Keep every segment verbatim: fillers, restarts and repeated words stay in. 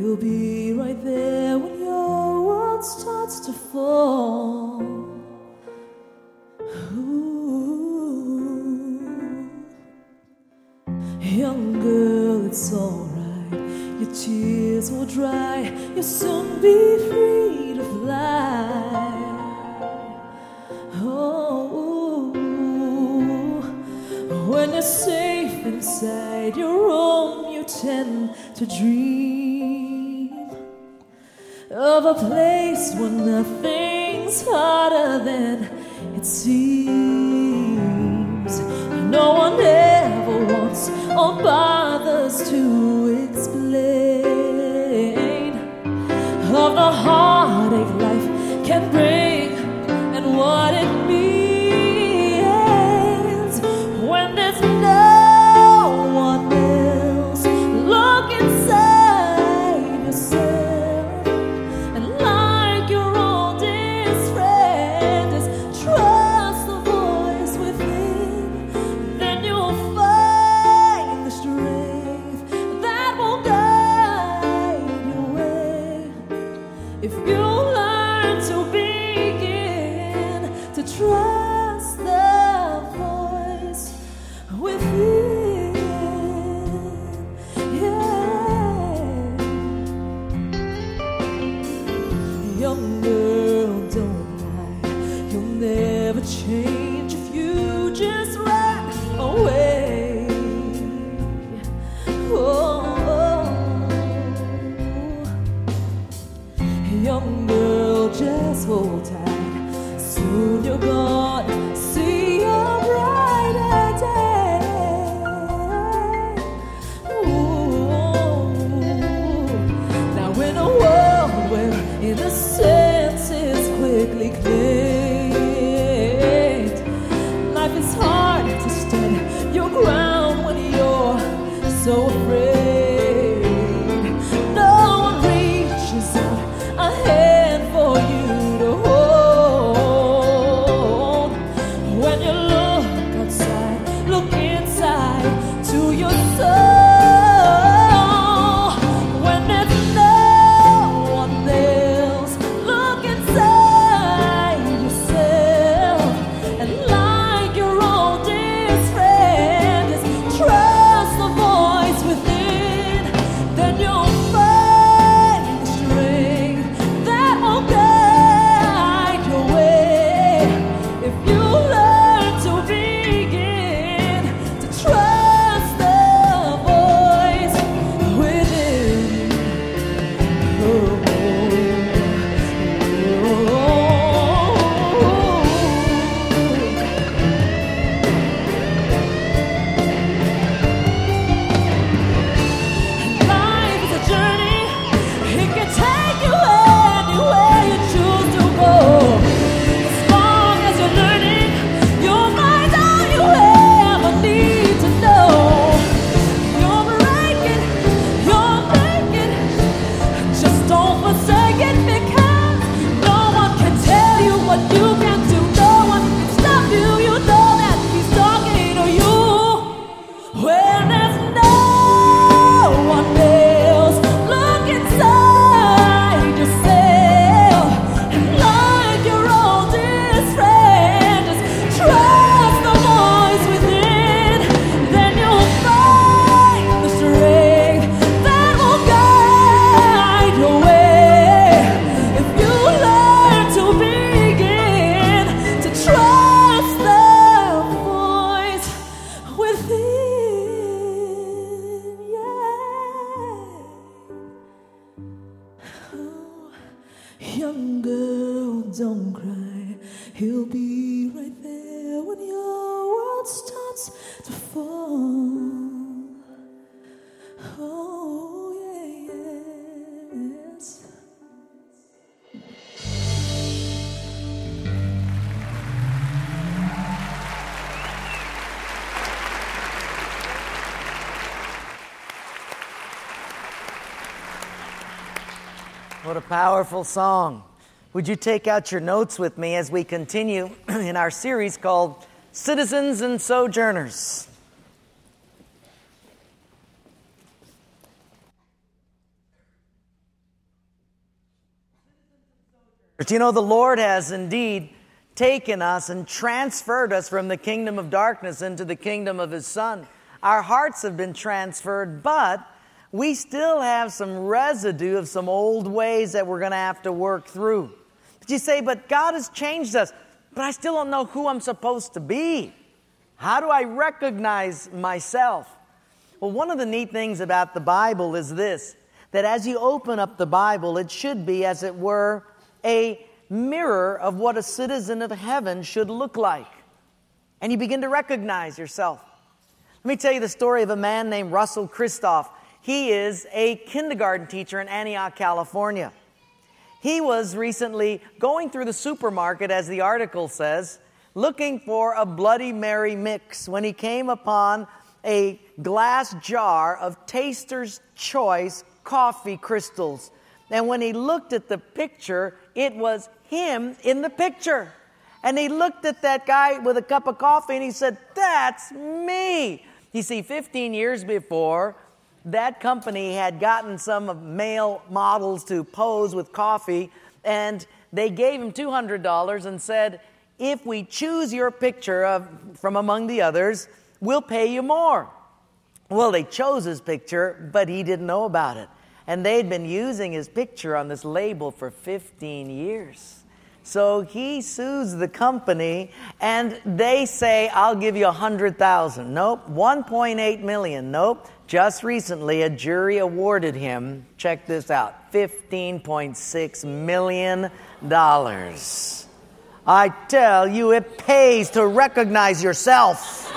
He'll be right there when your world starts to fall. Ooh. Young girl, it's alright. Your tears will dry. You'll soon be free to fly. Oh, when you're safe inside your home, you tend to dream of a place where nothing's harder than it seems. No one ever wants or bothers to explain of the heartache life can bring and what it means when there's no one else. Look inside yourself and like your oldest friend, just trust the voice within. Then you'll find the strength that will guide your way. If you learn to begin to trust the voice within, yeah. Young girl, don't lie. You'll never change if you just run away. Oh, young girl, just hold tight. Soon you're gonna see a brighter day. Ooh. Now in a world where innocence is quickly claimed, life is hard to stand your ground when you're so afraid. No one reaches out a hand for you to hold. When you look outside, look inside to your soul. When there's no one else, look inside yourself and like your oldest friend, just trust the voice within. Then you'll find the strength that will guide your way. If you learn to begin to trust the voice within. Oh, life is a journey. It can take you anywhere you choose to go. As long as you're learning, you'll find all you ever need to know. You're breaking, you're making. Just don't forsake it, because no one can tell you what you can do. No one can stop you. You know that he's talking to you. When there's no one else, look inside yourself and like your oldest friend, just trust the voice within. Then you'll find the strength that will guide your way. If you learn to begin to trust the voice within, yeah. Oh, young girl, don't cry. He'll be right there when your world starts to fall. Oh, yeah, yes. What a powerful song. Would you take out your notes with me as we continue in our series called Citizens and Sojourners? But you know, the Lord has indeed taken us and transferred us from the kingdom of darkness into the kingdom of His Son. Our hearts have been transferred, but we still have some residue of some old ways that we're going to have to work through. But you say, but God has changed us, but I still don't know who I'm supposed to be. How do I recognize myself? Well, one of the neat things about the Bible is this, that as you open up the Bible, it should be, as it were, a mirror of what a citizen of heaven should look like. And you begin to recognize yourself. Let me tell you the story of a man named Russell Christoph. He is a kindergarten teacher in Antioch, California. He was recently going through the supermarket, as the article says, looking for a Bloody Mary mix when he came upon a glass jar of Taster's Choice coffee crystals. And when he looked at the picture, it was him in the picture. And he looked at that guy with a cup of coffee and he said, "That's me." You see, fifteen years before, that company had gotten some male models to pose with coffee, and they gave him two hundred dollars and said, "If we choose your picture of, from among the others, we'll pay you more." Well, they chose his picture, but he didn't know about it. And they'd been using his picture on this label for fifteen years. So he sues the company, and they say, "I'll give you one hundred thousand dollars. Nope. one point eight million dollars. Nope. Just recently, a jury awarded him, check this out, fifteen point six million dollars. I tell you, it pays to recognize yourself.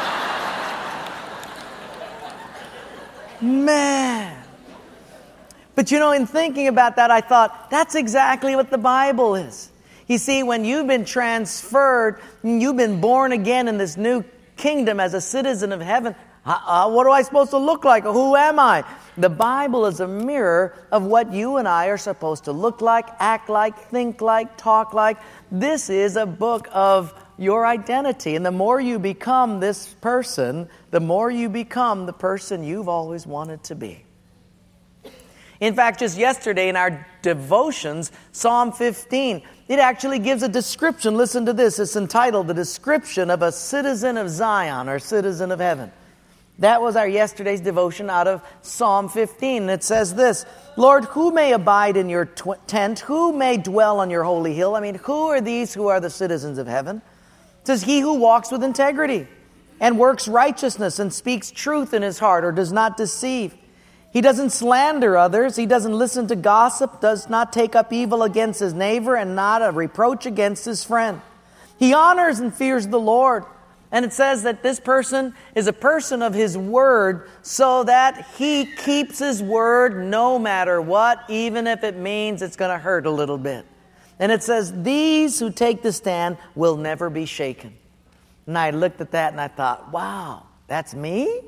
Man. But you know, in thinking about that, I thought, that's exactly what the Bible is. You see, when you've been transferred, you've been born again in this new kingdom as a citizen of heaven, uh, what am I supposed to look like? Who am I? The Bible is a mirror of what you and I are supposed to look like, act like, think like, talk like. This is a book of your identity. And the more you become this person, the more you become the person you've always wanted to be. In fact, just yesterday in our devotions, Psalm fifteen, it actually gives a description. Listen to this. It's entitled, "The Description of a Citizen of Zion," or Citizen of Heaven. That was our yesterday's devotion out of Psalm fifteen. And it says this, "Lord, who may abide in your tw- tent? Who may dwell on your holy hill?" I mean, who are these who are the citizens of heaven? It says, "He who walks with integrity and works righteousness and speaks truth in his heart, or does not deceive. He doesn't slander others. He doesn't listen to gossip, does not take up evil against his neighbor, and not a reproach against his friend. He honors and fears the Lord." And it says that this person is a person of his word, so that he keeps his word no matter what, even if it means it's going to hurt a little bit. And it says, "These who take the stand will never be shaken." And I looked at that and I thought, wow, that's me?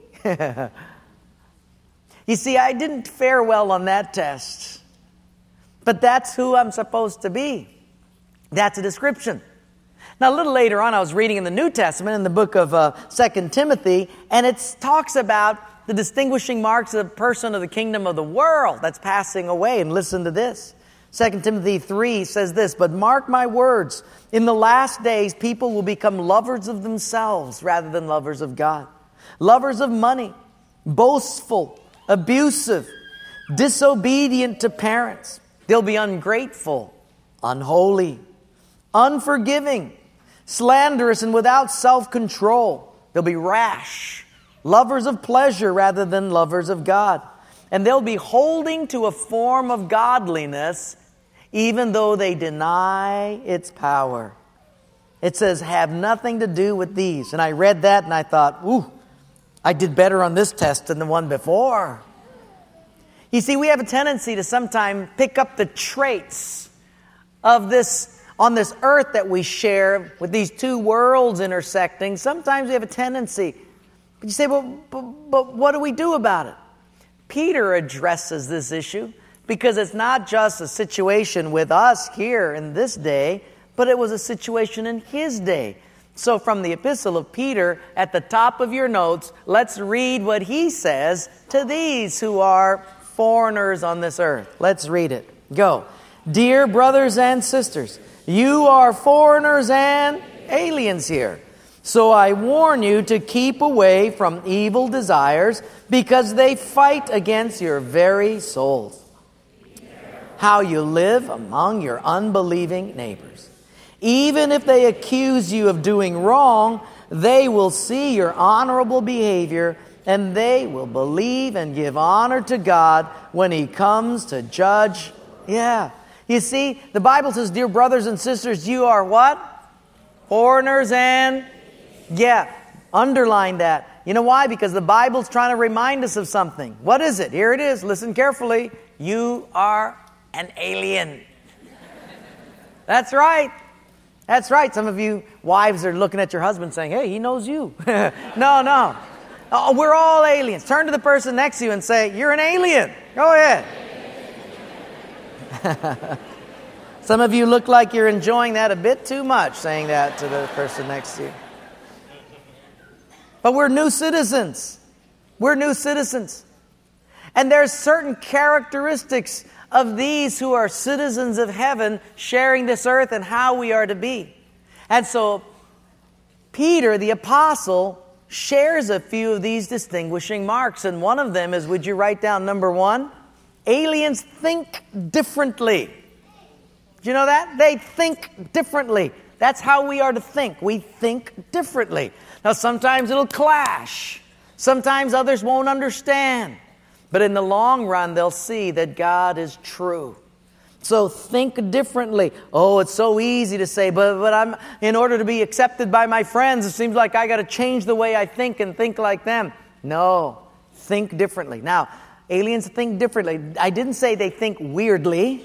You see, I didn't fare well on that test. But that's who I'm supposed to be. That's a description. Now, a little later on, I was reading in the New Testament, in the book of uh, Second Timothy, and it talks about the distinguishing marks of a person of the kingdom of the world that's passing away. And listen to this. Second Timothy three says this, "But mark my words, in the last days people will become lovers of themselves rather than lovers of God. Lovers of money, boastful, abusive, disobedient to parents. They'll be ungrateful, unholy, unforgiving, slanderous, and without self-control. They'll be rash, lovers of pleasure rather than lovers of God. And they'll be holding to a form of godliness, even though they deny its power." It says, "have nothing to do with these." And I read that and I thought, ooh, I did better on this test than the one before. You see, we have a tendency to sometimes pick up the traits of this on this earth that we share with these two worlds intersecting. Sometimes we have a tendency. But you say, well, but, but what do we do about it? Peter addresses this issue because it's not just a situation with us here in this day, but it was a situation in his day. So from the epistle of Peter, at the top of your notes, let's read what he says to these who are foreigners on this earth. Let's read it. Go. Dear brothers and sisters, you are foreigners and aliens here. So I warn you to keep away from evil desires, because they fight against your very souls. How you live among your unbelieving neighbors. Even if they accuse you of doing wrong, they will see your honorable behavior, and they will believe and give honor to God when He comes to judge. Yeah. You see, the Bible says, dear brothers and sisters, you are what? Foreigners and... Yeah, underline that. You know why? Because the Bible's trying to remind us of something. What is it? Here it is. Listen carefully. You are an alien. That's right. That's right. Some of you wives are looking at your husband saying, hey, he knows you. No, no. Oh, we're all aliens. Turn to the person next to you and say, you're an alien. Go ahead. Some of you look like you're enjoying that a bit too much, saying that to the person next to you. But we're new citizens. We're new citizens. And there's certain characteristics of these who are citizens of heaven sharing this earth and how we are to be. And so Peter, the apostle, shares a few of these distinguishing marks. And one of them is, would you write down number one? Aliens think differently. Do you know that? They think differently. That's how we are to think. We think differently. Now, sometimes it'll clash. Sometimes others won't understand. But in the long run, they'll see that God is true. So think differently. Oh, it's so easy to say, but, but I'm in order to be accepted by my friends, it seems like I got to change the way I think and think like them. No, think differently. Now, aliens think differently. I didn't say they think weirdly.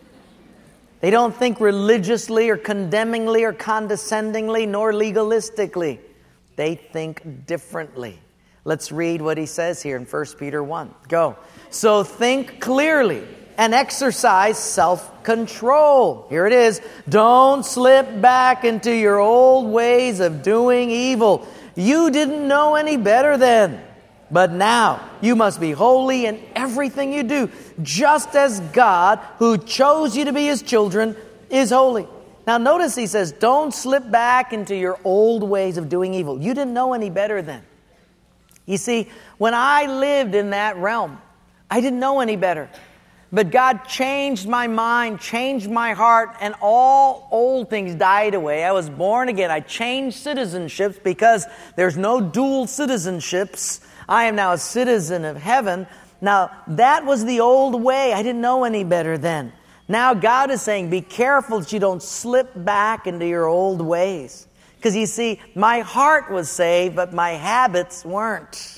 They don't think religiously or condemningly or condescendingly nor legalistically. They think differently. Let's read what he says here in First Peter one. Go. So think clearly and exercise self-control. Here it is. Don't slip back into your old ways of doing evil. You didn't know any better then. But now you must be holy in everything you do, just as God, who chose you to be His children, is holy. Now notice he says, don't slip back into your old ways of doing evil. You didn't know any better then. You see, when I lived in that realm, I didn't know any better. But God changed my mind, changed my heart, and all old things died away. I was born again. I changed citizenships because there's no dual citizenships. I am now a citizen of heaven. Now, that was the old way. I didn't know any better then. Now God is saying, be careful that you don't slip back into your old ways. Because you see, my heart was saved, but my habits weren't.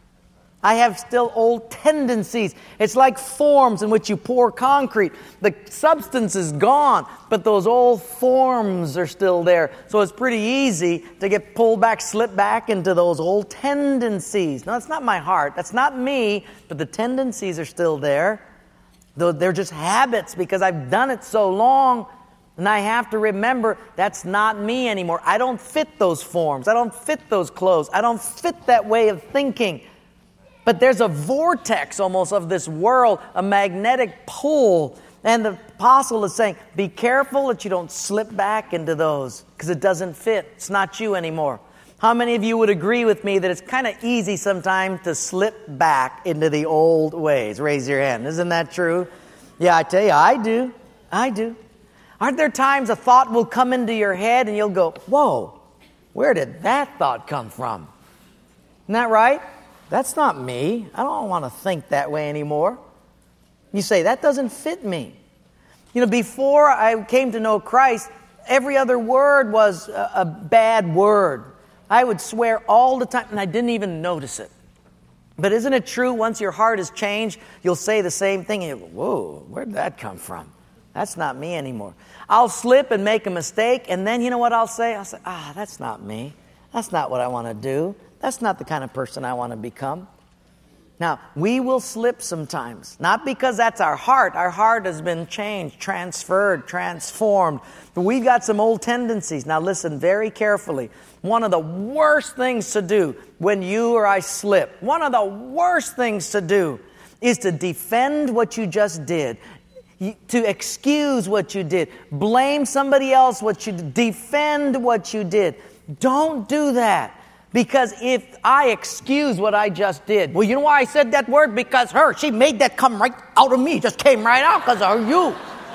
I have still old tendencies. It's like forms in which you pour concrete. The substance is gone, but those old forms are still there. So it's pretty easy to get pulled back, slip back into those old tendencies. No, that's not my heart. That's not me, but the tendencies are still there. Though they're just habits because I've done it so long. And I have to remember that's not me anymore. I don't fit those forms. I don't fit those clothes. I don't fit that way of thinking. But there's a vortex almost of this world, a magnetic pull. And the apostle is saying, be careful that you don't slip back into those because it doesn't fit. It's not you anymore. How many of you would agree with me that it's kind of easy sometimes to slip back into the old ways? Raise your hand. Isn't that true? Yeah, I tell you, I do. I do. Aren't there times a thought will come into your head and you'll go, whoa, where did that thought come from? Isn't that right? That's not me. I don't want to think that way anymore. You say, that doesn't fit me. You know, before I came to know Christ, every other word was a, a bad word. I would swear all the time, and I didn't even notice it. But isn't it true, once your heart has changed, you'll say the same thing, and you go, whoa, where'd that come from? That's not me anymore. I'll slip and make a mistake, and then you know what I'll say? I'll say, ah, that's not me. That's not what I want to do. That's not the kind of person I want to become. Now, we will slip sometimes. Not because that's our heart. Our heart has been changed, transferred, transformed. But we've got some old tendencies. Now listen very carefully. One of the worst things to do when you or I slip, one of the worst things to do is to defend what you just did. to excuse what you did, blame somebody else what you did, defend what you did. Don't do that. Because if I excuse what I just did, well, you know why I said that word? Because her, she made that come right out of me, just came right out because of you.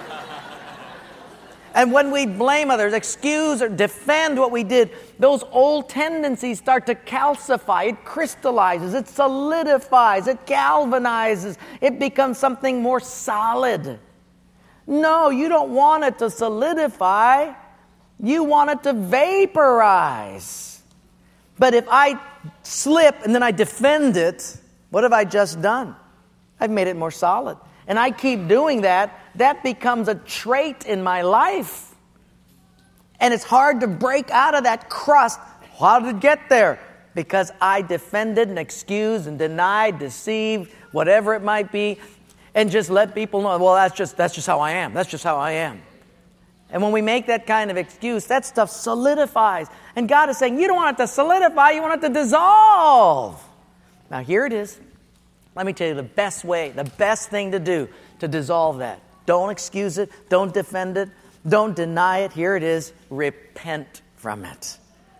And when we blame others, excuse or defend what we did, those old tendencies start to calcify. It crystallizes, it solidifies, it galvanizes. It becomes something more solid. No, you don't want it to solidify. You want it to vaporize. But if I slip and then I defend it, what have I just done? I've made it more solid. And I keep doing that, that becomes a trait in my life. And it's hard to break out of that crust. How did it get there? Because I defended and excused and denied, deceived, whatever it might be, and just let people know, well, that's just that's just how I am. That's just how I am. And when we make that kind of excuse, that stuff solidifies. And God is saying, you don't want it to solidify, you want it to dissolve. Now here it is. Let me tell you the best way, the best thing to do to dissolve that. Don't excuse it. Don't defend it. Don't deny it. Here it is. Repent from it.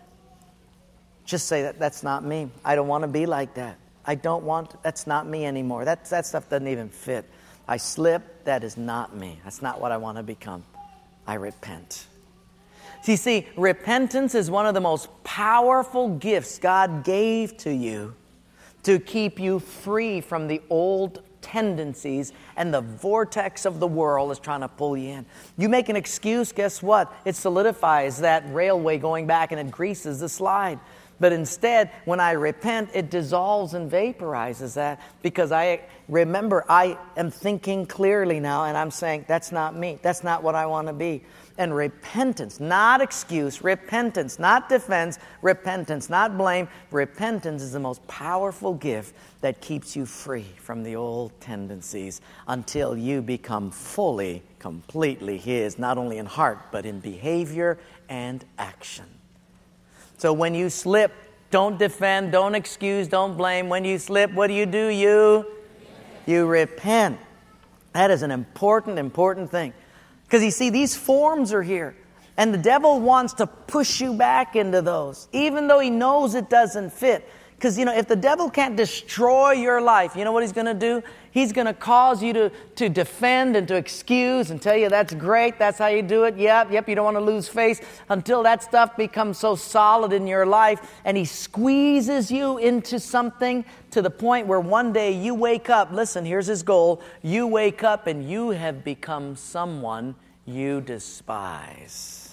Just say that that's not me. I don't want to be like that. I don't want, that's not me anymore. That, that stuff doesn't even fit. I slip. That is not me. That's not what I want to become. I repent. See, see, repentance is one of the most powerful gifts God gave to you to keep you free from the old tendencies and the vortex of the world is trying to pull you in. You make an excuse, guess what? It solidifies that railway going back and it greases the slide. But instead, when I repent, it dissolves and vaporizes that because I remember I am thinking clearly now and I'm saying, that's not me. That's not what I want to be. And repentance, not excuse, repentance, not defense, repentance, not blame. Repentance is the most powerful gift that keeps you free from the old tendencies until you become fully, completely His, not only in heart, but in behavior and action. So when you slip, don't defend, don't excuse, don't blame. When you slip, what do you do? You, you repent. That is an important, important thing. Because you see, these forms are here. And the devil wants to push you back into those, even though he knows it doesn't fit. Because, you know, if the devil can't destroy your life, you know what he's going to do? He's going to cause you to, to defend and to excuse and tell you that's great, that's how you do it. Yep, yep, you don't want to lose face until that stuff becomes so solid in your life. And he squeezes you into something to the point where one day you wake up. Listen, here's his goal. You wake up and you have become someone you despise.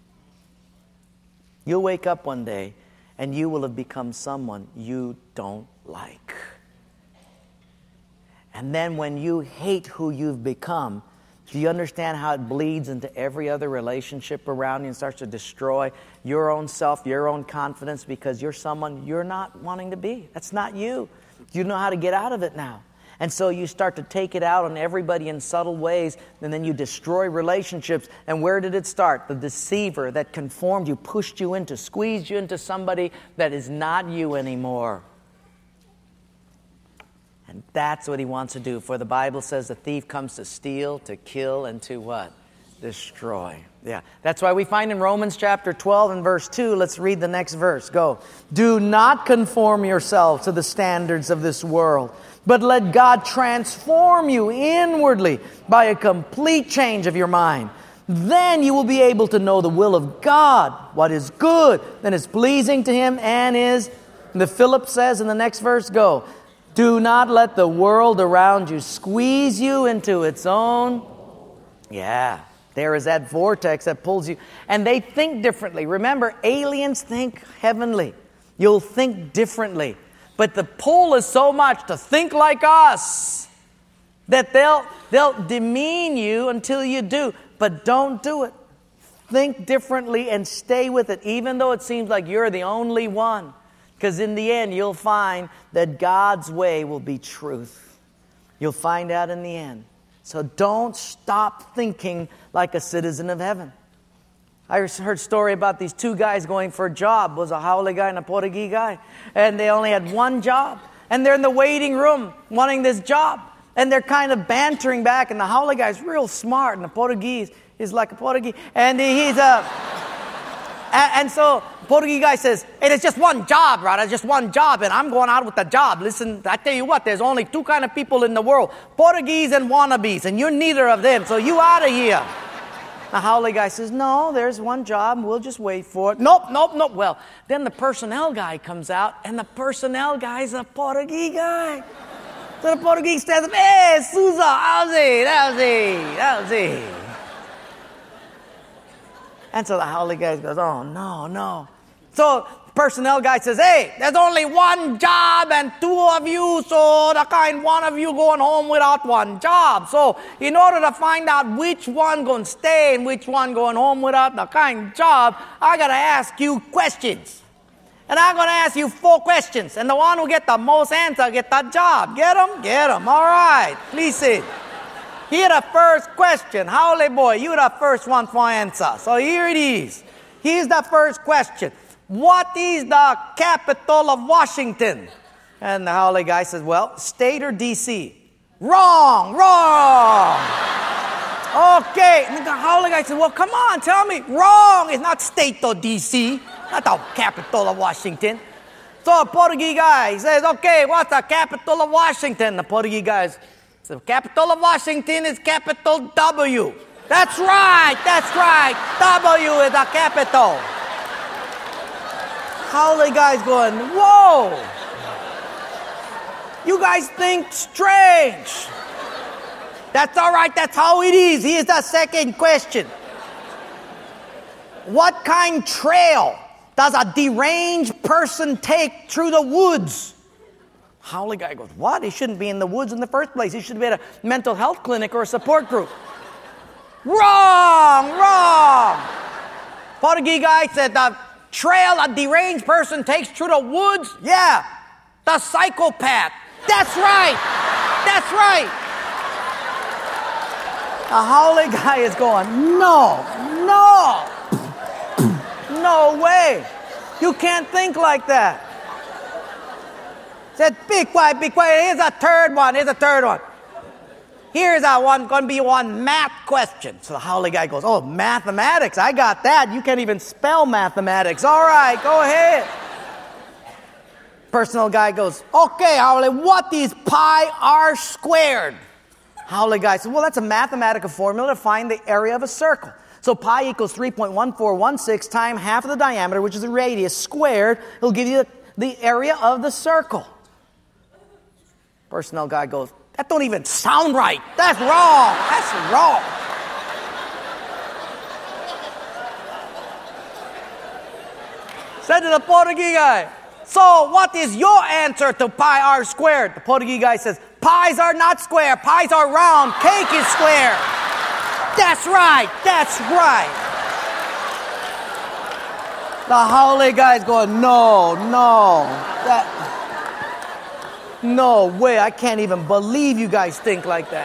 You'll wake up one day and you will have become someone you don't like. And then when you hate who you've become, do you understand how it bleeds into every other relationship around you and starts to destroy your own self, your own confidence, because you're someone you're not wanting to be? That's not you. You know how to get out of it now. And so you start to take it out on everybody in subtle ways, and then you destroy relationships. And where did it start? The deceiver that conformed you, pushed you into, squeezed you into somebody that is not you anymore. And that's what he wants to do. For the Bible says the thief comes to steal, to kill, and to what? Destroy. Yeah. That's why we find in Romans chapter twelve and verse two, let's read the next verse. Go. Do not conform yourselves to the standards of this world, but let God transform you inwardly by a complete change of your mind. Then you will be able to know the will of God, what is good, and is pleasing to Him, and is, the Philip says in the next verse, go. Do not let the world around you squeeze you into its own. Yeah, there is that vortex that pulls you. And they think differently. Remember, aliens think heavenly. You'll think differently. But the pull is so much to think like us that they'll, they'll demean you until you do. But don't do it. Think differently and stay with it, even though it seems like you're the only one. Because in the end, you'll find that God's way will be truth. You'll find out in the end. So don't stop thinking like a citizen of heaven. I heard a story about these two guys going for a job. It was a Haole guy and a Portuguese guy. And they only had one job. And they're in the waiting room wanting this job. And they're kind of bantering back, and the Howley guy's real smart, and the Portuguese is like a Portuguese. And he's a... Uh, and, and so Portuguese guy says, hey, there's just one job, right? There's just one job, and I'm going out with the job. Listen, I tell you what, there's only two kind of people in the world, Portuguese and wannabes, and you're neither of them, so you out of here. The Howley guy says, no, there's one job, and we'll just wait for it. Nope, nope, nope. Well, then the personnel guy comes out, and the personnel guy's a Portuguese guy. So the Portuguese stands up, hey, Sousa, how's he? How's he? How's he? And so the Howley guy goes, oh, no, no. So the personnel guy says, hey, there's only one job and two of you, so the kind one of you going home without one job. So in order to find out which one going to stay and which one going home without the kind job, I got to ask you questions. And I'm going to ask you four questions. And the one who get the most answer get that job. Get them? Get them. All right. Please sit. Here the first question. Howley boy, you the first one for answer. So here it is. Here's the first question. What is the capital of Washington? And the Howley guy says, well, state or D C? Wrong. Wrong. Okay. And the Howley guy says, well, come on, tell me. Wrong. It's not state or D C. Not the capital of Washington. So the Portuguese guy says, okay, what's the capital of Washington? The Portuguese guy says, the capital of Washington is capital W. That's right, that's right. W is the capital. Howley guy's going, whoa. You guys think strange. That's all right, that's how it is. Here's the second question. What kind trail does a deranged person take through the woods? Howley guy goes, what? He shouldn't be in the woods in the first place. He should be at a mental health clinic or a support group. Wrong, wrong. Portuguese guy said the trail a deranged person takes through the woods? Yeah, the psychopath. That's right, that's right. The Howley guy is going, no, no. No way. You can't think like that. Said, be quiet, be quiet. Here's a third one. Here's a third one. Here's a one, going to be one math question. So the Howley guy goes, oh, mathematics. I got that. You can't even spell mathematics. All right, go ahead. Personal guy goes, okay, Howley, what is pi r squared? Howley guy says, well, that's a mathematical formula to find the area of a circle. So pi equals three point one four one six times half of the diameter, which is the radius, squared. It'll give you the, the area of the circle. Personnel guy goes, that don't even sound right. That's wrong. That's wrong. Said to the Portuguese guy, so what is your answer to pi r squared? The Portuguese guy says, pies are not square. Pies are round. Cake is square. That's right, that's right. The Howley guy's going, no, no. That, no way, I can't even believe you guys think like that.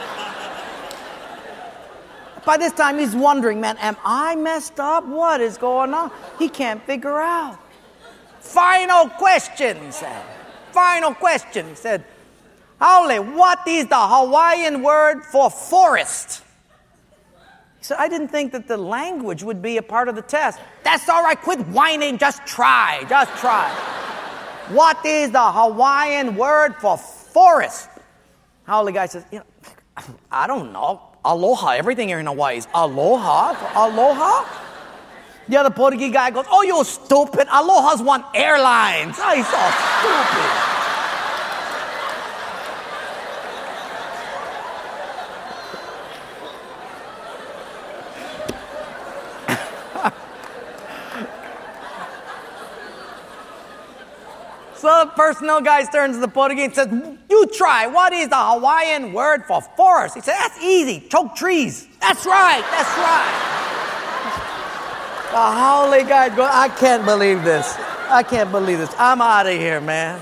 By this time, he's wondering, man, am I messed up? What is going on? He can't figure out. Final question, he said. Final question, he said. Howley, what is the Hawaiian word for forest? He said, I didn't think that the language would be a part of the test. That's all right. Quit whining. Just try. Just try. What is the Hawaiian word for forest? Howley guy says, you know, I don't know. Aloha. Everything here in Hawaii is aloha. Aloha? The other Portuguese guy goes, oh, you stupid. Aloha's one airlines. Oh, he's so stupid. So the personnel guy turns to the Portuguese and says, you try. What is the Hawaiian word for forest? He said, that's easy. Choke trees. That's right. That's right. The Howley guy goes, I can't believe this. I can't believe this. I'm out of here, man.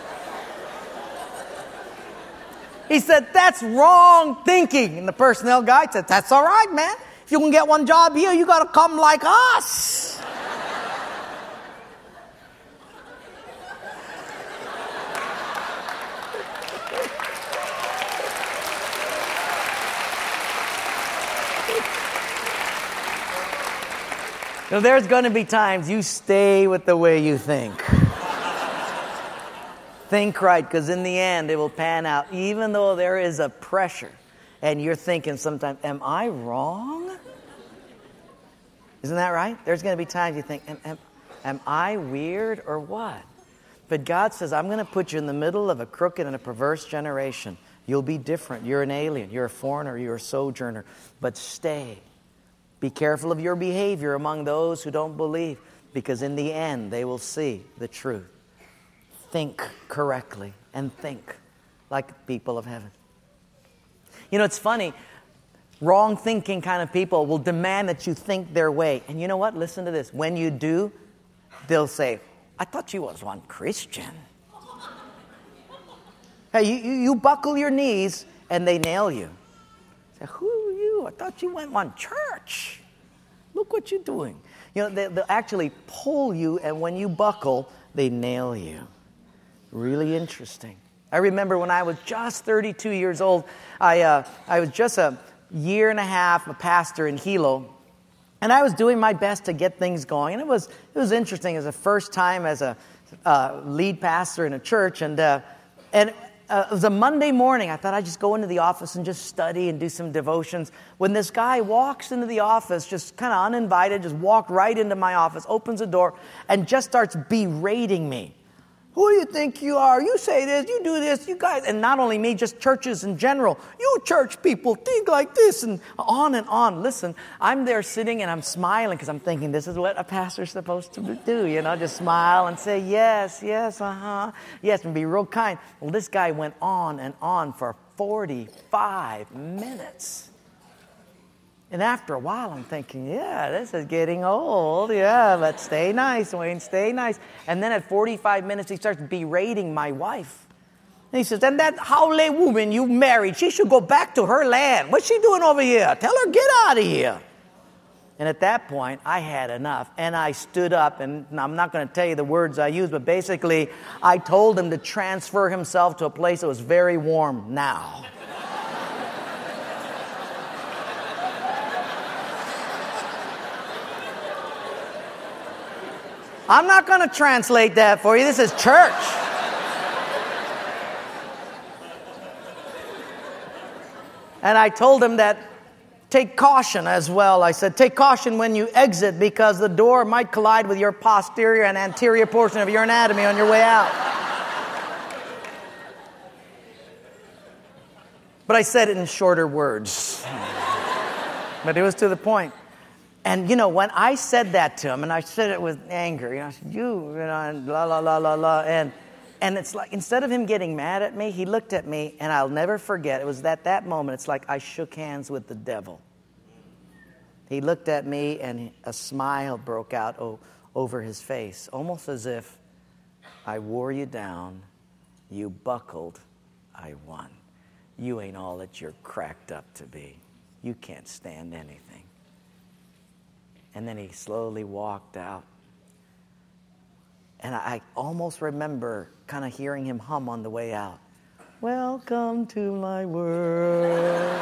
He said, that's wrong thinking. And the personnel guy said, that's all right, man. If you can get one job here, you got to come like us. So there's going to be times you stay with the way you think. Think right, because in the end, it will pan out. Even though there is a pressure, and you're thinking sometimes, am I wrong? Isn't that right? There's going to be times you think, am, am, am I weird or what? But God says, I'm going to put you in the middle of a crooked and a perverse generation. You'll be different. You're an alien. You're a foreigner. You're a sojourner. But stay. Be careful of your behavior among those who don't believe, because in the end, they will see the truth. Think correctly and think like people of heaven. You know, it's funny. Wrong thinking kind of people will demand that you think their way. And you know what? Listen to this. When you do, they'll say, I thought you was one Christian. Hey, you, you, you buckle your knees and they nail you. Say, who are you? I thought you went one church. Look what you're doing. You know, they, they'll actually pull you, and when you buckle, they nail you. Really interesting. I remember when I was just thirty-two years old, I uh, I was just a year and a half a pastor in Hilo, and I was doing my best to get things going. And it was it was interesting. It was the first time as a uh, lead pastor in a church, and uh, and uh, it was a Monday morning. I thought I'd just go into the office and just study and do some devotions. When this guy walks into the office, just kind of uninvited, just walked right into my office, opens the door, and just starts berating me. Who do you think you are? You say this, you do this, you guys. And not only me, just churches in general. You church people think like this, and on and on. Listen, I'm there sitting and I'm smiling because I'm thinking this is what a pastor's supposed to do. You know, just smile and say, yes, yes, uh-huh. Yes, and be real kind. Well, this guy went on and on for forty-five minutes. And after a while, I'm thinking, yeah, this is getting old. Yeah, but stay nice, Wayne, stay nice. And then at forty-five minutes, he starts berating my wife. And he says, and that Haole woman you married, she should go back to her land. What's she doing over here? Tell her, get out of here. And at that point, I had enough. And I stood up, and I'm not going to tell you the words I used, but basically, I told him to transfer himself to a place that was very warm now. I'm not going to translate that for you. This is church. And I told him that take caution as well. I said, take caution when you exit, because the door might collide with your posterior and anterior portion of your anatomy on your way out. But I said it in shorter words. But it was to the point. And, you know, when I said that to him, and I said it with anger, you know, I said, you, you know, and la, la, la, la, la. And, and it's like, instead of him getting mad at me, he looked at me, and I'll never forget. It was at that moment, it's like I shook hands with the devil. He looked at me, and a smile broke out o- over his face, almost as if I wore you down, you buckled, I won. You ain't all that you're cracked up to be. You can't stand anything. And then he slowly walked out. And I almost remember kind of hearing him hum on the way out. Welcome to my world.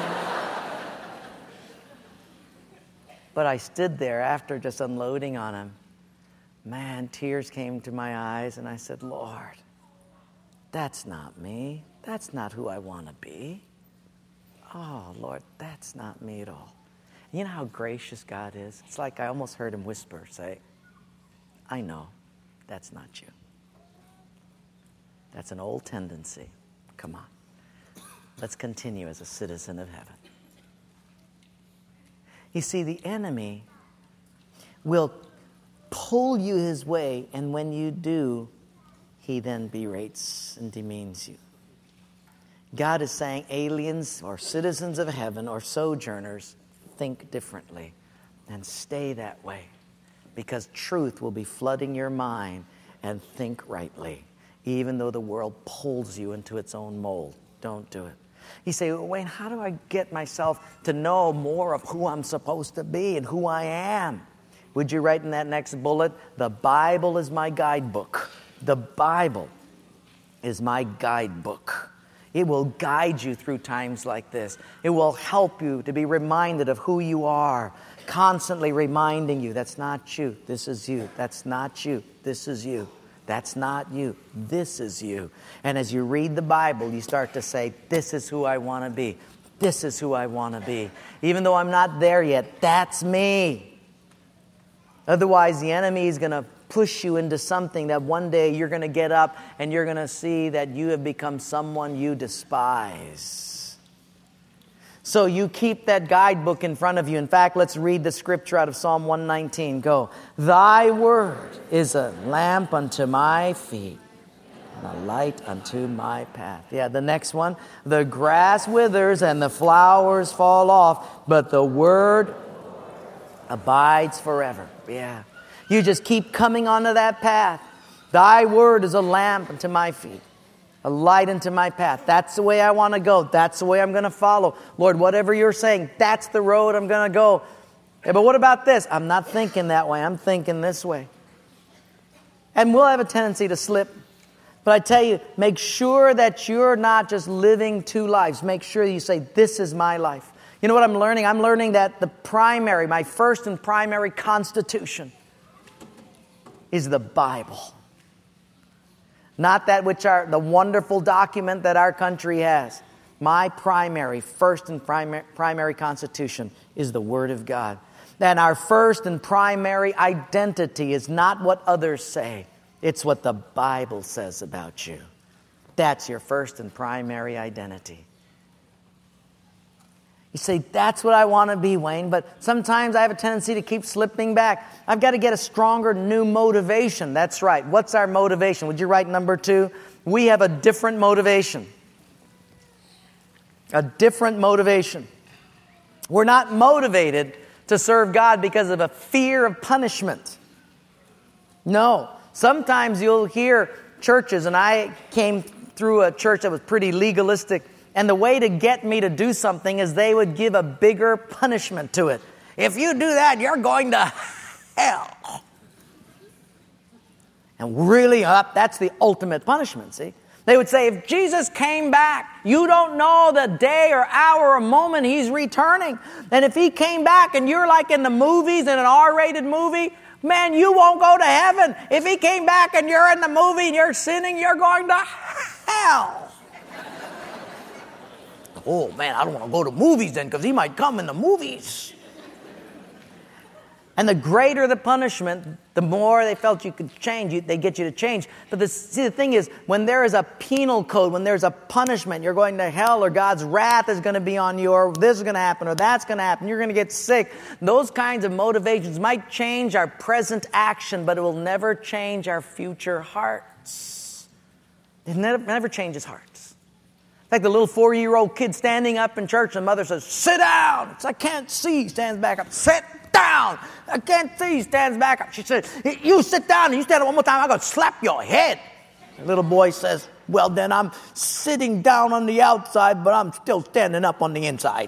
But I stood there after just unloading on him. Man, tears came to my eyes, and I said, Lord, that's not me. That's not who I want to be. Oh, Lord, that's not me at all. You know how gracious God is? It's like I almost heard him whisper, say, I know, that's not you. That's an old tendency. Come on. Let's continue as a citizen of heaven. You see, the enemy will pull you his way, and when you do, he then berates and demeans you. God is saying aliens or citizens of heaven or sojourners, think differently and stay that way, because truth will be flooding your mind, and think rightly, even though the world pulls you into its own mold. Don't do it. You say, well, Wayne, how do I get myself to know more of who I'm supposed to be and who I am? Would you write in that next bullet, the Bible is my guidebook. The Bible is my guidebook. It will guide you through times like this. It will help you to be reminded of who you are, constantly reminding you, that's not you, this is you, that's not you, this is you, that's not you, this is you. And as you read the Bible, you start to say, this is who I want to be. This is who I want to be. Even though I'm not there yet, that's me. Otherwise, the enemy is going to push you into something that one day you're going to get up and you're going to see that you have become someone you despise. So you keep that guidebook in front of you. In fact, let's read the scripture out of Psalm one nineteen. Go. Thy word is a lamp unto my feet and a light unto my path. Yeah, the next one. The grass withers and the flowers fall off, but the word abides forever. Yeah. You just keep coming onto that path. Thy word is a lamp unto my feet, a light unto my path. That's the way I want to go. That's the way I'm going to follow. Lord, whatever you're saying, that's the road I'm going to go. Yeah, but what about this? I'm not thinking that way. I'm thinking this way. And we'll have a tendency to slip. But I tell you, make sure that you're not just living two lives. Make sure you say, this is my life. You know what I'm learning? I'm learning that the primary, my first and primary constitution is the Bible. Not that which are the wonderful document that our country has. My primary, first and primary, primary constitution is the Word of God. And our first and primary identity is not what others say. It's what the Bible says about you. That's your first and primary identity. You say, that's what I want to be, Wayne, but sometimes I have a tendency to keep slipping back. I've got to get a stronger new motivation. That's right. What's our motivation? Would you write number two? We have a different motivation. A different motivation. We're not motivated to serve God because of a fear of punishment. No. Sometimes you'll hear churches, and I came through a church that was pretty legalistic, and the way to get me to do something is they would give a bigger punishment to it. If you do that, you're going to hell. And really, up, that's the ultimate punishment, see? They would say, if Jesus came back, you don't know the day or hour or moment He's returning. And if He came back and you're like in the movies, in an R-rated movie, man, you won't go to heaven. If He came back and you're in the movie and you're sinning, you're going to hell. Oh, man, I don't want to go to movies then because He might come in the movies. And the greater the punishment, the more they felt you could change, you, they get you to change. But the, see, the thing is, when there is a penal code, when there's a punishment, you're going to hell or God's wrath is going to be on you or this is going to happen or that's going to happen, you're going to get sick. Those kinds of motivations might change our present action, but it will never change our future hearts. It never, never changes hearts. Like the little four-year-old kid standing up in church, and the mother says, sit down. It's, I can't see. He stands back up. Sit down. I can't see. He stands back up. She said, you sit down and you stand up one more time, I'm going to slap your head. The little boy says, well, then I'm sitting down on the outside, but I'm still standing up on the inside.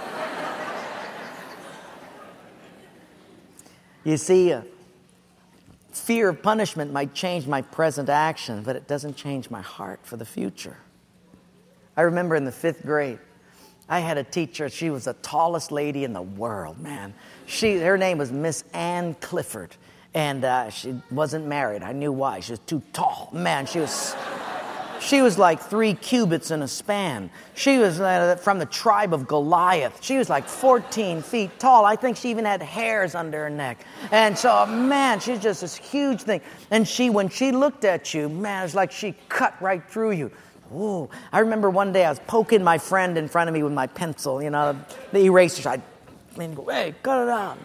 You see, uh, fear of punishment might change my present action, but it doesn't change my heart for the future. I remember in the fifth grade, I had a teacher. She was the tallest lady in the world, man. She, her name was Miss Ann Clifford, and uh, she wasn't married. I knew why. She was too tall. Man, she was, she was like three cubits in a span. She was uh, from the tribe of Goliath. She was like fourteen feet tall. I think she even had hairs under her neck. And so, man, she's just this huge thing. And she, when she looked at you, man, it's like she cut right through you. Oh, I remember one day I was poking my friend in front of me with my pencil, you know, the eraser. I'd I mean, go, hey, cut it out.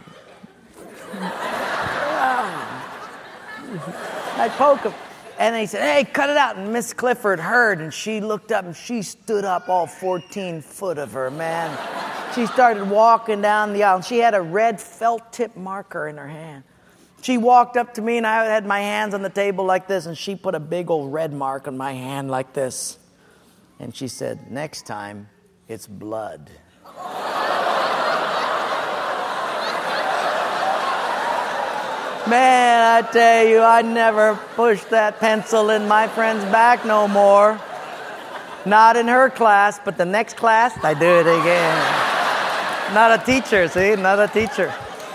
I'd poke him. And he said, hey, cut it out. And Miss Clifford heard, and she looked up, and she stood up all fourteen foot of her, man. She started walking down the aisle. She had a red felt tip marker in her hand. She walked up to me, and I had my hands on the table like this, and she put a big old red mark on my hand like this. And she said, next time, it's blood. Man, I tell you, I never pushed that pencil in my friend's back no more. Not in her class, but the next class, I do it again. Not a teacher, see? Not a teacher.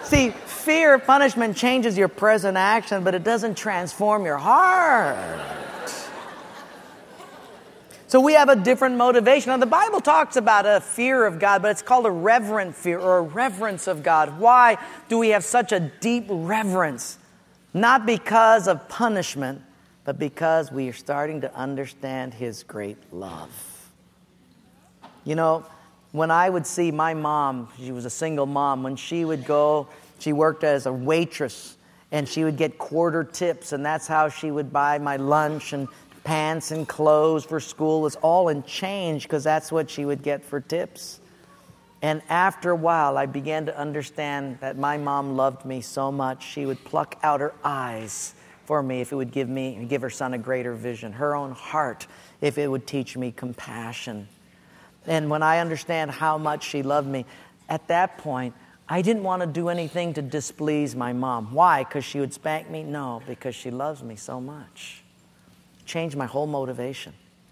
See, fear of punishment changes your present action, but it doesn't transform your heart. So we have a different motivation. Now, the Bible talks about a fear of God, but it's called a reverent fear or a reverence of God. Why do we have such a deep reverence? Not because of punishment, but because we are starting to understand His great love. You know, when I would see my mom, she was a single mom, when she would go, she worked as a waitress, and she would get quarter tips, and that's how she would buy my lunch and pants and clothes for school. It was all in change because that's what she would get for tips. And after a while, I began to understand that my mom loved me so much, she would pluck out her eyes for me if it would give me, give her son a greater vision, her own heart if it would teach me compassion. And when I understand how much she loved me, at that point, I didn't want to do anything to displease my mom. Why? Because she would spank me? No, because she loves me so much. Changed my whole motivation.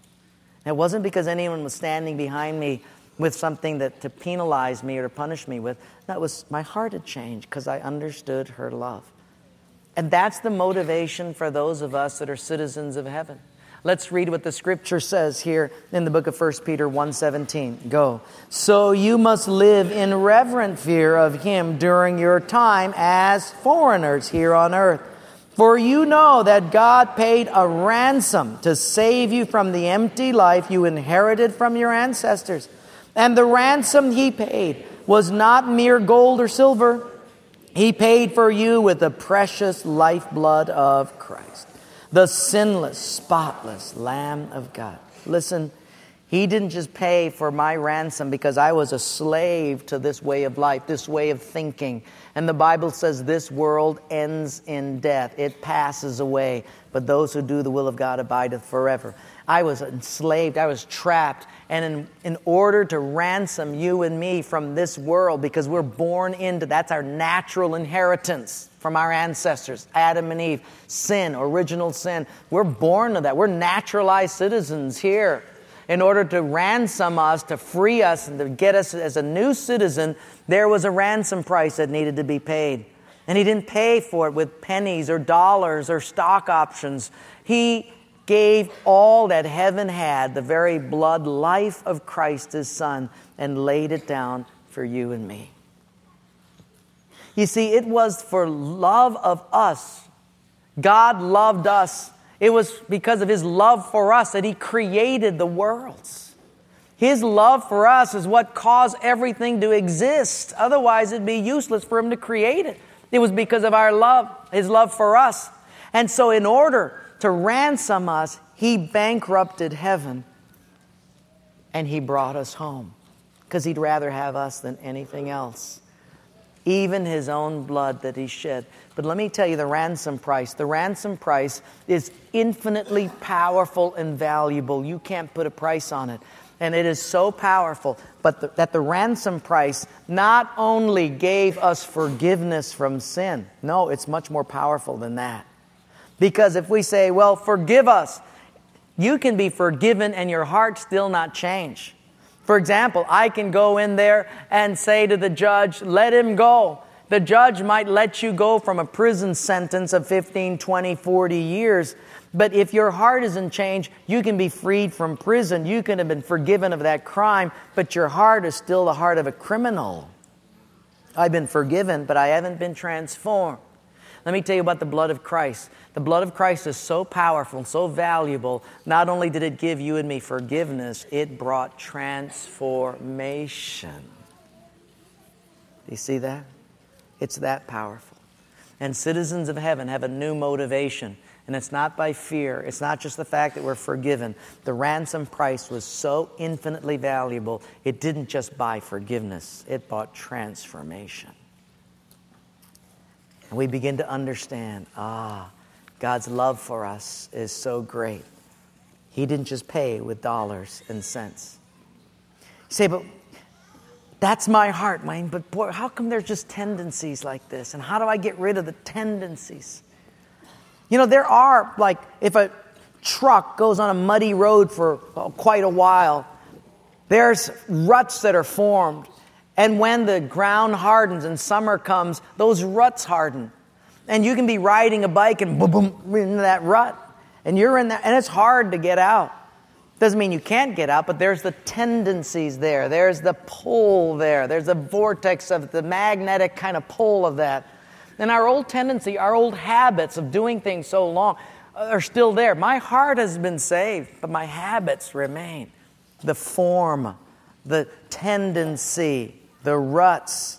It wasn't because anyone was standing behind me with something that to penalize me or to punish me with. That was my heart had changed because I understood her love. And that's the motivation for those of us that are citizens of heaven. Let's read what the Scripture says here in the book of First Peter one seventeen. Go. So you must live in reverent fear of Him during your time as foreigners here on earth. For you know that God paid a ransom to save you from the empty life you inherited from your ancestors. And the ransom He paid was not mere gold or silver. He paid for you with the precious lifeblood of Christ, the sinless, spotless Lamb of God. Listen, He didn't just pay for my ransom because I was a slave to this way of life, this way of thinking. And the Bible says this world ends in death. It passes away. But those who do the will of God abideth forever. I was enslaved. I was trapped. And in, in order to ransom you and me from this world, because we're born into, that's our natural inheritance from our ancestors, Adam and Eve, sin, original sin. We're born to that. We're naturalized citizens here. In order to ransom us, to free us, and to get us as a new citizen, there was a ransom price that needed to be paid. And He didn't pay for it with pennies or dollars or stock options. He gave all that heaven had, the very blood life of Christ, His Son, and laid it down for you and me. You see, it was for love of us. God loved us. It was because of His love for us that He created the worlds. His love for us is what caused everything to exist. Otherwise, it'd be useless for Him to create it. It was because of our love, His love for us. And so in order to ransom us, He bankrupted heaven and He brought us home because He'd rather have us than anything else. Even His own blood that He shed. But let me tell you the ransom price. The ransom price is infinitely powerful and valuable. You can't put a price on it. And it is so powerful, but the, that the ransom price not only gave us forgiveness from sin. No, it's much more powerful than that. Because if we say, well, forgive us, you can be forgiven and your heart still not change. For example, I can go in there and say to the judge, let him go. The judge might let you go from a prison sentence of fifteen, twenty, forty years. But if your heart isn't changed, you can be freed from prison. You can have been forgiven of that crime, but your heart is still the heart of a criminal. I've been forgiven, but I haven't been transformed. Let me tell you about the blood of Christ. The blood of Christ is so powerful, so valuable. Not only did it give you and me forgiveness, it brought transformation. Do you see that? It's that powerful. And citizens of heaven have a new motivation. And it's not by fear. It's not just the fact that we're forgiven. The ransom price was so infinitely valuable, it didn't just buy forgiveness. It bought transformation. And we begin to understand, ah, God's love for us is so great. He didn't just pay with dollars and cents. You say, but that's my heart, Wayne. But boy, how come there's just tendencies like this? And how do I get rid of the tendencies? You know, there are, like, if a truck goes on a muddy road for well, quite a while, there's ruts that are formed. And when the ground hardens and summer comes, those ruts harden. And you can be riding a bike and boom, boom, into that rut. And you're in that, and it's hard to get out. Doesn't mean you can't get out, but there's the tendencies there. There's the pull there. There's the vortex of the magnetic kind of pull of that. And our old tendency, our old habits of doing things so long are still there. My heart has been saved, but my habits remain. The form, the tendency, the ruts.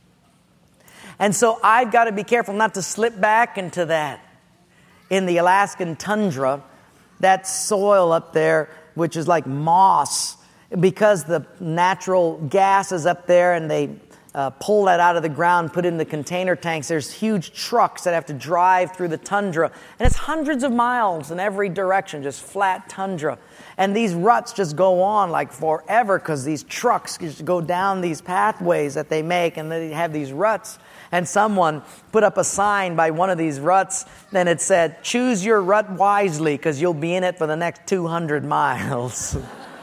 And so I've got to be careful not to slip back into that. In the Alaskan tundra, that soil up there, which is like moss, because the natural gas is up there and they uh, pull that out of the ground, put it in the container tanks. There's huge trucks that have to drive through the tundra. And it's hundreds of miles in every direction, just flat tundra. And these ruts just go on like forever because these trucks just go down these pathways that they make and they have these ruts. And someone put up a sign by one of these ruts, and it said, "Choose your rut wisely because you'll be in it for the next two hundred miles."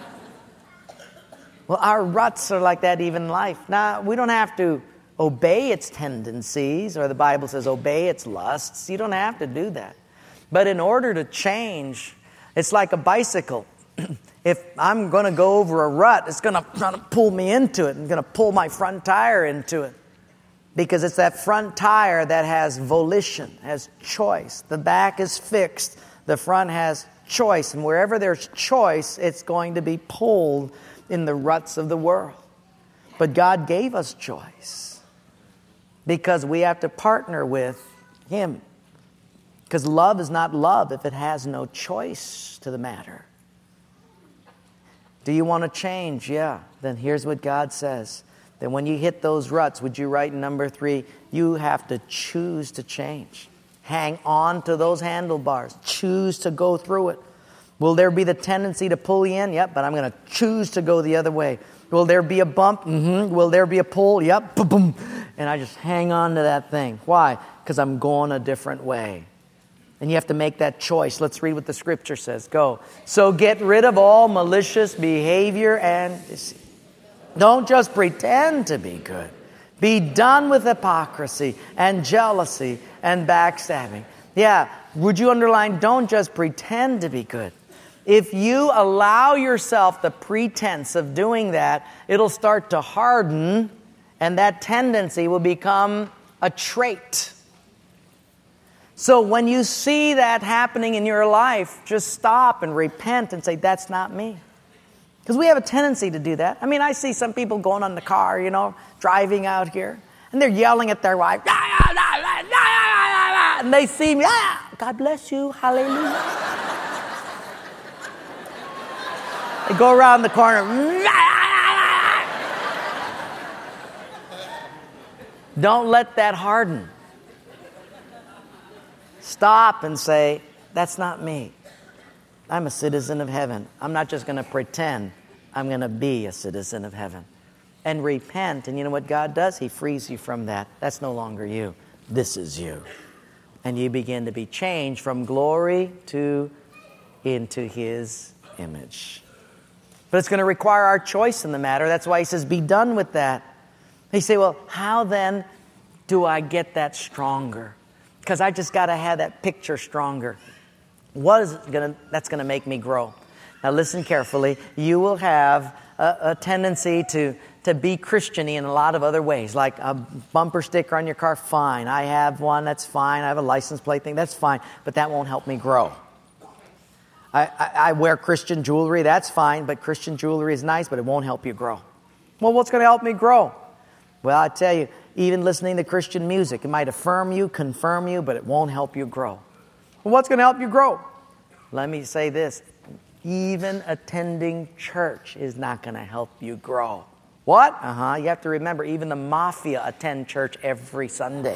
Well, our ruts are like that even in life. Now, we don't have to obey its tendencies, or the Bible says obey its lusts. You don't have to do that. But in order to change, it's like a bicycle. If I'm going to go over a rut, it's going to pull me into it. I'm going to pull my front tire into it. Because it's that front tire that has volition, has choice. The back is fixed. The front has choice. And wherever there's choice, it's going to be pulled in the ruts of the world. But God gave us choice. Because we have to partner with Him. Because love is not love if it has no choice to the matter. Do you want to change? Yeah. Then here's what God says. Then when you hit those ruts, would you write in number three, you have to choose to change. Hang on to those handlebars. Choose to go through it. Will there be the tendency to pull you in? Yep, but I'm going to choose to go the other way. Will there be a bump? Mm-hmm. Will there be a pull? Yep, boom, boom. And I just hang on to that thing. Why? Because I'm going a different way. And you have to make that choice. Let's read what the Scripture says. Go. So get rid of all malicious behavior and deceit. Don't just pretend to be good. Be done with hypocrisy and jealousy and backstabbing. Yeah, would you underline, don't just pretend to be good. If you allow yourself the pretense of doing that, it'll start to harden, and that tendency will become a trait. So when you see that happening in your life, just stop and repent and say, that's not me. Because we have a tendency to do that. I mean, I see some people going on the car, you know, driving out here, and they're yelling at their wife, and they see me, God bless you, hallelujah. They go around the corner. Don't let that harden. Stop and say, that's not me. I'm a citizen of heaven. I'm not just going to pretend. I'm going to be a citizen of heaven. And repent. And you know what God does? He frees you from that. That's no longer you. This is you. And you begin to be changed from glory to into His image. But it's going to require our choice in the matter. That's why He says, be done with that. You say, well, how then do I get that stronger? Because I just got to have that picture stronger. What is going to, that's going to make me grow? Now listen carefully. You will have a, a tendency to, to be Christian-y in a lot of other ways. Like a bumper sticker on your car, fine. I have one, that's fine. I have a license plate thing, that's fine. But that won't help me grow. I, I, I wear Christian jewelry, that's fine. But Christian jewelry is nice, but it won't help you grow. Well, what's going to help me grow? Well, I tell you, even listening to Christian music, it might affirm you, confirm you, but it won't help you grow. Well, what's going to help you grow? Let me say this. Even attending church is not going to help you grow. What? Uh-huh. You have to remember, even the mafia attend church every Sunday.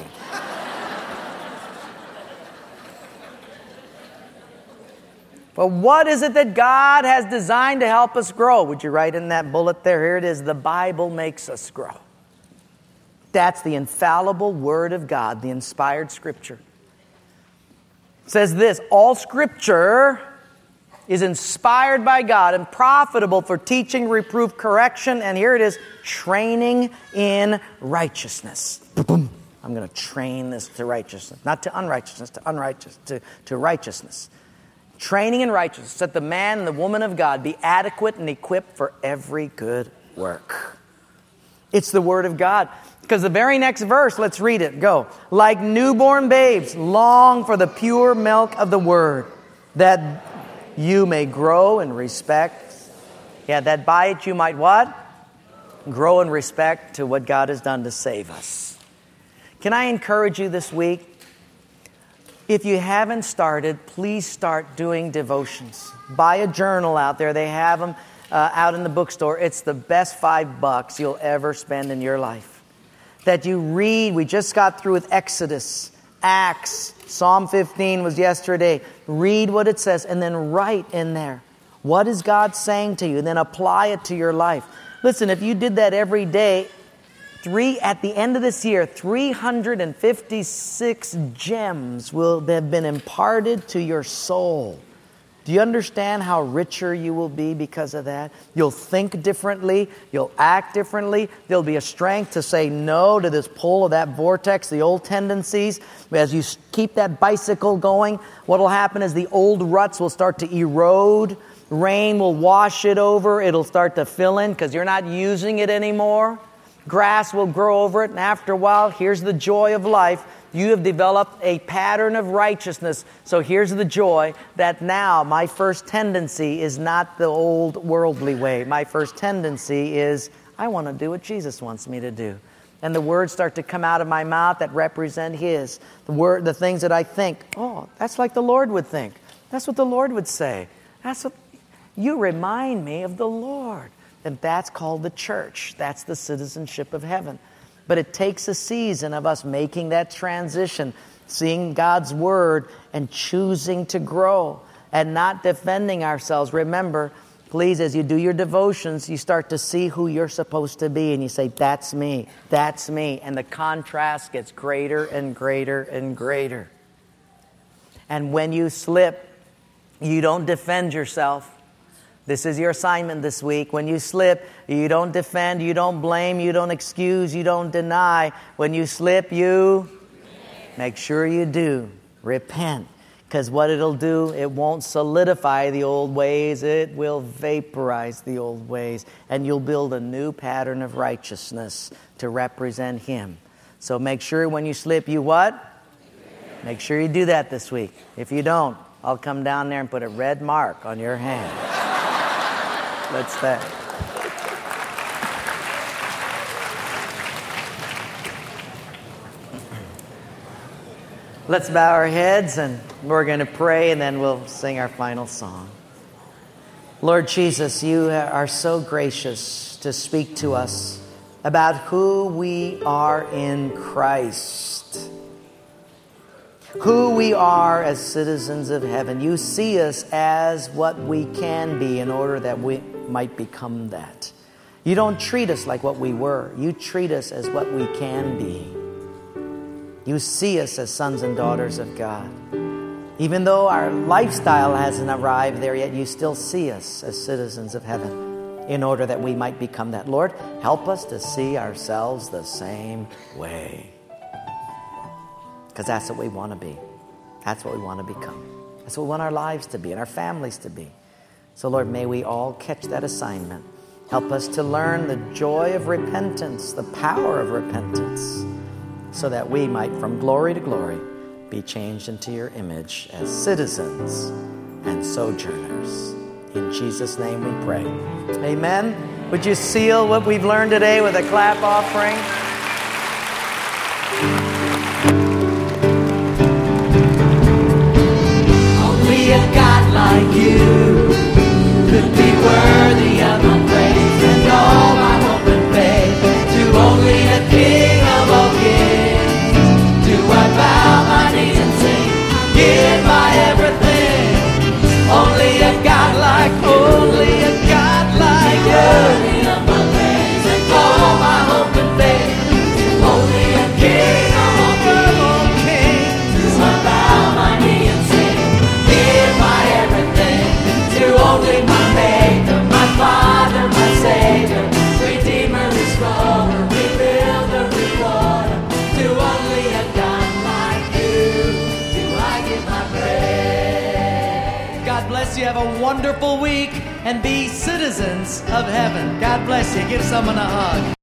But what is it that God has designed to help us grow? Would you write in that bullet there? Here it is. The Bible makes us grow. That's the infallible Word of God, the inspired Scripture. It says this, all Scripture is inspired by God and profitable for teaching, reproof, correction, and here it is, training in righteousness. Boom. I'm going to train this to righteousness. Not to unrighteousness, to unrighteous, to, to righteousness. Training in righteousness, that the man and the woman of God be adequate and equipped for every good work. It's the Word of God. Because the very next verse, let's read it. Go. Like newborn babes, long for the pure milk of the Word, that you may grow in respect. Yeah, that by it you might what? Grow in respect to what God has done to save us. Can I encourage you this week? If you haven't started, please start doing devotions. Buy a journal out there. They have them uh, out in the bookstore. It's the best five bucks you'll ever spend in your life. That you read. We just got through with Exodus, Acts, Psalm fifteen was yesterday. Read what it says and then write in there. What is God saying to you? And then apply it to your life. Listen, if you did that every day, Three, at the end of this year, three hundred fifty-six gems will have been imparted to your soul. Do you understand how richer you will be because of that? You'll think differently. You'll act differently. There'll be a strength to say no to this pull of that vortex, the old tendencies. As you keep that bicycle going, what will happen is the old ruts will start to erode. Rain will wash it over. It'll start to fill in because you're not using it anymore. Grass will grow over it, and after a while, here's the joy of life. You have developed a pattern of righteousness. So here's the joy that now my first tendency is not the old worldly way. My first tendency is, I want to do what Jesus wants me to do. And the words start to come out of my mouth that represent His. The word, the things that I think, oh, that's like the Lord would think. That's what the Lord would say. That's what you remind me of the Lord. And that's called the church. That's the citizenship of heaven. But it takes a season of us making that transition, seeing God's Word and choosing to grow and not defending ourselves. Remember, please, as you do your devotions, you start to see who you're supposed to be. And you say, that's me, that's me. And the contrast gets greater and greater and greater. And when you slip, you don't defend yourself. This is your assignment this week. When you slip, you don't defend, you don't blame, you don't excuse, you don't deny. When you slip, you make sure you do. Repent. Because what it'll do, it won't solidify the old ways. It will vaporize the old ways. And you'll build a new pattern of righteousness to represent Him. So make sure when you slip, you what? Make sure you do that this week. If you don't, I'll come down there and put a red mark on your hand. Let's stand. Let's bow our heads and we're going to pray and then we'll sing our final song. Lord Jesus, you are so gracious to speak to us about who we are in Christ. Who we are as citizens of heaven. You see us as what we can be in order that we might become that. You don't treat us like what we were. You treat us as what we can be. You see us as sons and daughters of God. Even though our lifestyle hasn't arrived there yet, you still see us as citizens of heaven in order that we might become that. Lord, help us to see ourselves the same way. Because that's what we want to be. That's what we want to become. That's what we want our lives to be and our families to be. So Lord, may we all catch that assignment. Help us to learn the joy of repentance, the power of repentance, so that we might, from glory to glory, be changed into your image as citizens and sojourners. In Jesus' name we pray. Amen. Would you seal what we've learned today with a clap offering? Only a God like you could be worthy of my praise and all my hope and faith. To only the King of all kings do I bow my knees and sing, give my everything. Only a God like, only a God like worthy of my praise and all my hope and faith. Only a King of God bless you. Have a wonderful week and be citizens of heaven. God bless you. Give someone a hug.